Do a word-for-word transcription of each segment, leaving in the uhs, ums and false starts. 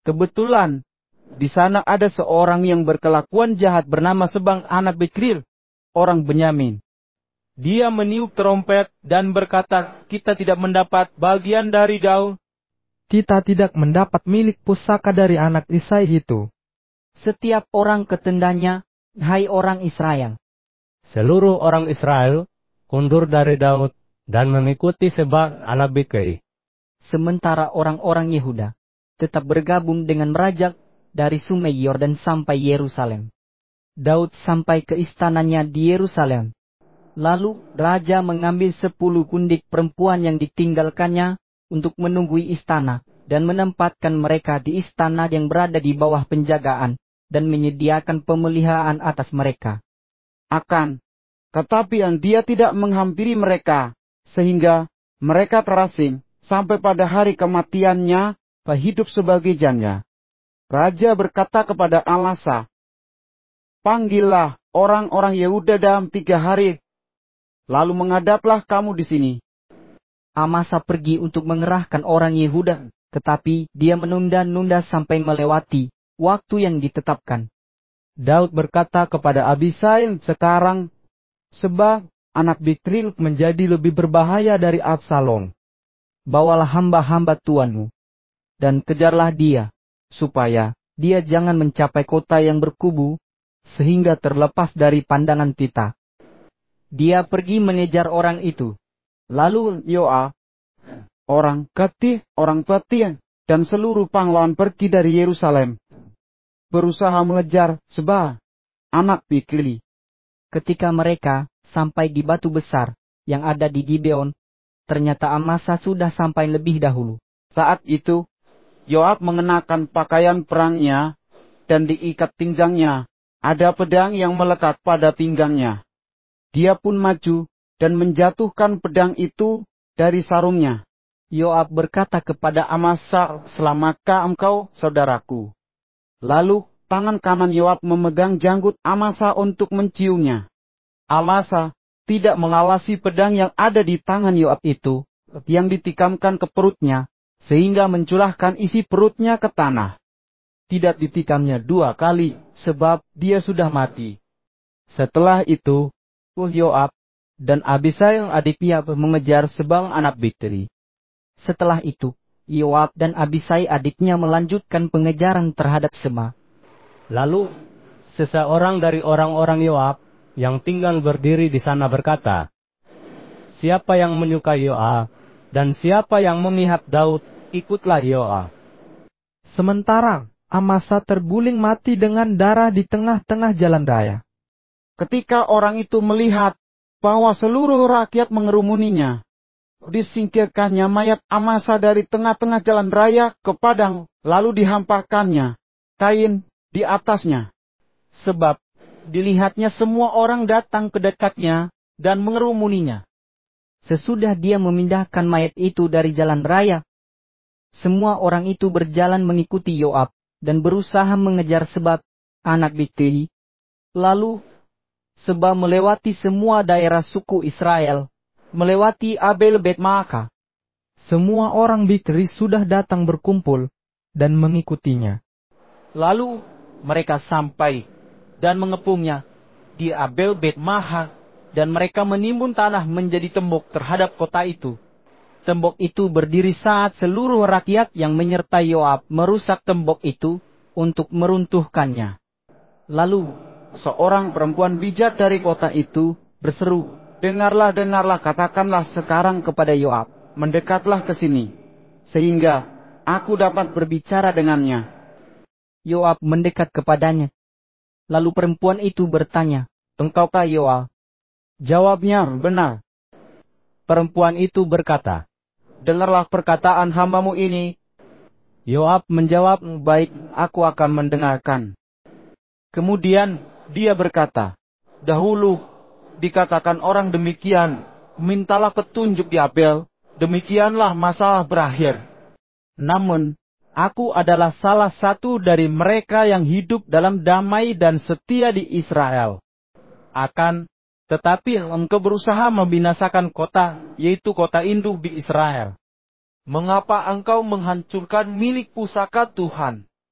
Kebetulan, di sana ada seorang yang berkelakuan jahat bernama Sebang anak Bikril, orang Benyamin. Dia meniup trompet dan berkata, kita tidak mendapat bagian dari Daud. Kita tidak mendapat milik pusaka dari anak Isai itu. Setiap orang ke tendanya, hai orang Israel. Seluruh orang Israel kundur dari Daud dan mengikuti Sebang anak Bikri. Sementara orang-orang Yehuda tetap bergabung dengan raja dari sungai Yordan sampai Yerusalem. Daud sampai ke istananya di Yerusalem. Lalu raja mengambil sepuluh kundik perempuan yang ditinggalkannya untuk menunggui istana dan menempatkan mereka di istana yang berada di bawah penjagaan dan menyediakan pemeliharaan atas mereka. Akan tetapi yang dia tidak menghampiri mereka, sehingga mereka terasing sampai pada hari kematiannya, hidup sebagai janda. Raja berkata kepada Amasa, panggillah orang-orang Yehuda dalam tiga hari, lalu menghadaplah kamu di sini. Amasa pergi untuk mengerahkan orang Yehuda, tetapi dia menunda-nunda sampai melewati waktu yang ditetapkan. Daud berkata kepada Abisai, sekarang Sebab anak Bikril menjadi lebih berbahaya dari Absalom. Bawalah hamba-hamba tuanmu, dan kejarlah dia, supaya dia jangan mencapai kota yang berkubu, sehingga terlepas dari pandangan kita. Dia pergi mengejar orang itu. Lalu Yoab, orang Gatih, orang Patih, dan seluruh pahlawan pergi dari Yerusalem, berusaha mengejar Seba, anak Bikri. Ketika mereka sampai di batu besar yang ada di Gibeon, ternyata Amasa sudah sampai lebih dahulu. Saat itu, Yoab mengenakan pakaian perangnya, dan diikat pinggangnya. Ada pedang yang melekat pada pinggangnya. Dia pun maju, dan menjatuhkan pedang itu dari sarungnya. Yoab berkata kepada Amasa, selamatkan engkau, saudaraku. Lalu, tangan kanan Yoab memegang janggut Amasa untuk menciumnya. Amasa tidak mengawasi pedang yang ada di tangan Yoab itu, yang ditikamkan ke perutnya, sehingga mencurahkan isi perutnya ke tanah. Tidak ditikamnya dua kali, sebab dia sudah mati. Setelah itu, Yoab dan Abisai adiknya mengejar Sebang anak Bikri. Setelah itu, Yoab dan Abisai adiknya melanjutkan pengejaran terhadap Seba. Lalu, seseorang dari orang-orang Yoab yang tinggal berdiri di sana berkata, siapa yang menyukai Yoab, dan siapa yang memihak Daud, ikutlah Yoab. Sementara Amasa terguling mati dengan darah di tengah-tengah jalan raya. Ketika orang itu melihat bahwa seluruh rakyat mengerumuninya, disingkirkannya mayat Amasa dari tengah-tengah jalan raya ke padang, lalu dihampakannya kain di atasnya. Sebab dilihatnya semua orang datang ke dekatnya dan mengerumuninya. Sesudah dia memindahkan mayat itu dari jalan raya, semua orang itu berjalan mengikuti Yoab dan berusaha mengejar Seba, anak Bikri. Lalu Seba melewati semua daerah suku Israel, melewati Abel Bet Maaka. Semua orang Bikri sudah datang berkumpul dan mengikutinya. Lalu mereka sampai dan mengepungnya di Abel Bet Maha, dan mereka menimbun tanah menjadi tembok terhadap kota itu. Tembok itu berdiri saat seluruh rakyat yang menyertai Yoab merusak tembok itu untuk meruntuhkannya. Lalu seorang perempuan bijak dari kota itu berseru, dengarlah, dengarlah, katakanlah sekarang kepada Yoab, mendekatlah ke sini, sehingga aku dapat berbicara dengannya. Yoab mendekat kepadanya. Lalu perempuan itu bertanya, engkaukah Yoab? Jawabnya, benar. Perempuan itu berkata, dengarlah perkataan hambamu ini. Yoab menjawab, baik, aku akan mendengarkan. Kemudian dia berkata, dahulu dikatakan orang demikian, mintalah petunjuk di Abel, demikianlah masalah berakhir. Namun, aku adalah salah satu dari mereka yang hidup dalam damai dan setia di Israel. Akan tetapi engkau berusaha membinasakan kota, yaitu kota induk di Israel. Mengapa engkau menghancurkan milik pusaka Tuhan,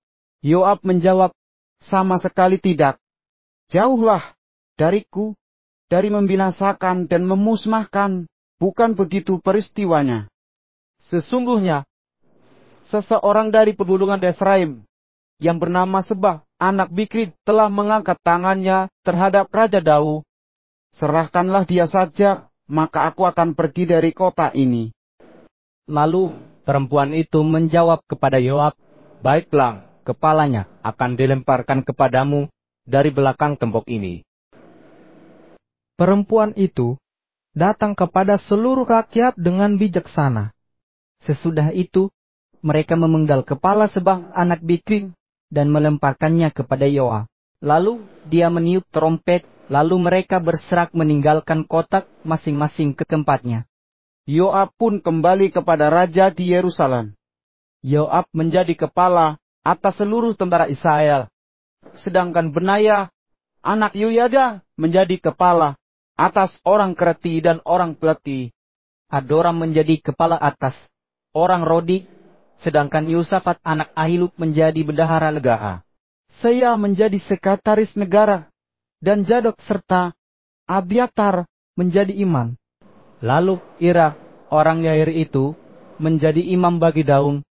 Yoab menjawab, sama sekali tidak. Jauhlah dariku, dari membinasakan dan memusnahkan, bukan begitu peristiwanya. Sesungguhnya, seseorang dari pedulungan Efraim, yang bernama Sebah, anak Bikri, telah mengangkat tangannya terhadap Raja Daud. Serahkanlah dia saja, maka aku akan pergi dari kota ini. Lalu perempuan itu menjawab kepada Yoab, baiklah, kepalanya akan dilemparkan kepadamu dari belakang tembok ini. Perempuan itu datang kepada seluruh rakyat dengan bijaksana. Sesudah itu, mereka memenggal kepala Sebah anak Bikri dan melemparkannya kepada Yoab. Lalu dia meniup trompet, lalu mereka berserak meninggalkan kotak masing-masing ke tempatnya. Yoab pun kembali kepada raja di Yerusalem. Yoab menjadi kepala atas seluruh tentara Israel, sedangkan Benaya, anak Yoyada, menjadi kepala atas orang Kreti dan orang Peleti. Adoram menjadi kepala atas orang Rodi, sedangkan Yosafat anak Ahilud menjadi bendahara negara. Saya menjadi sekretaris negara, dan Zadok serta Abiatar menjadi imam. Lalu Ira, orang Yair itu, menjadi imam bagi Daud,